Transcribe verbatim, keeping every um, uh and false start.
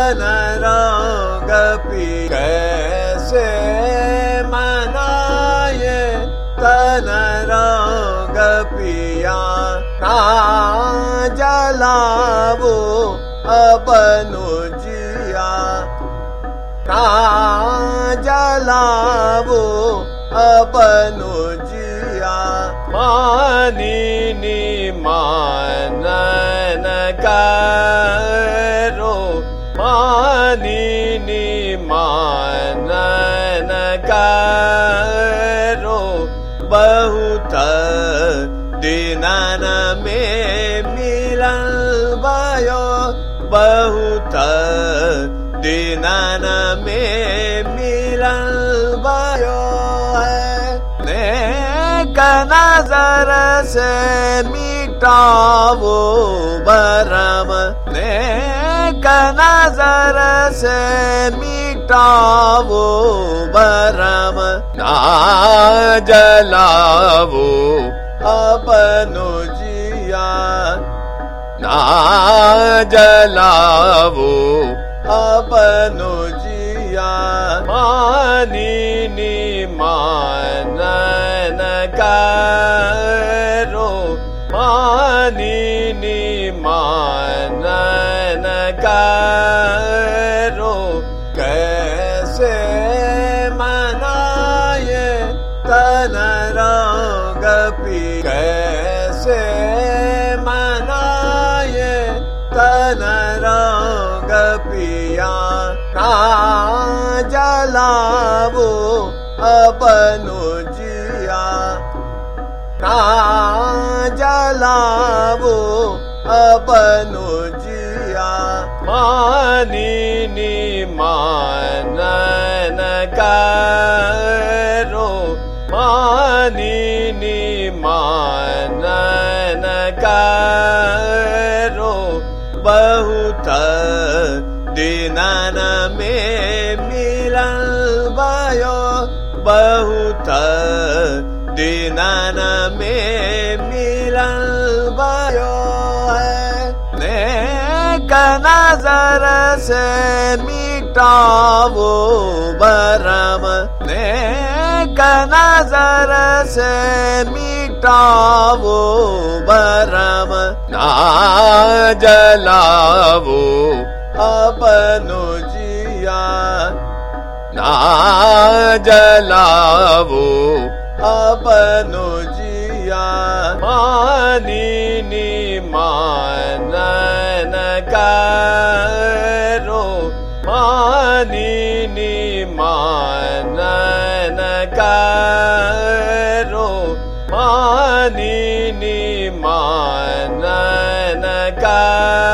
तन रोग पी कैसे मनाए तन रोग पिया ना जलावो अपनो जिया ना जलावो अपनो जिया मानी नी मानन करो मानी नी मानन करो बहुत दिनन में मिलन भयो बहुत दिनन में मिलन भयो है नेक नजर से मिटावो भरम नेक नजर से मिटावो भरम ना जलावो अपनो जिया ना जलावो अपनो जिया मानी नी मानन करो मानी नी मानन करो कैसे मनाए तन रोग पी कैसे मनाए तन रोग पिया ना जलावो अपनो जिया ना जलावो अपनो जिया मानी नी मानन करो मानी नी मानन करो बहुत दिनन में मिलन भयो बहुत दिनन में मिलन भयो है नेक नजर से मिटावो भरम नेक नजर से मिटावो भरम ना जलावो अपनो जिया ना जलावो अपनो जिया मानी नी मानन करो मानी नी मानन करो मानी नी मानन करो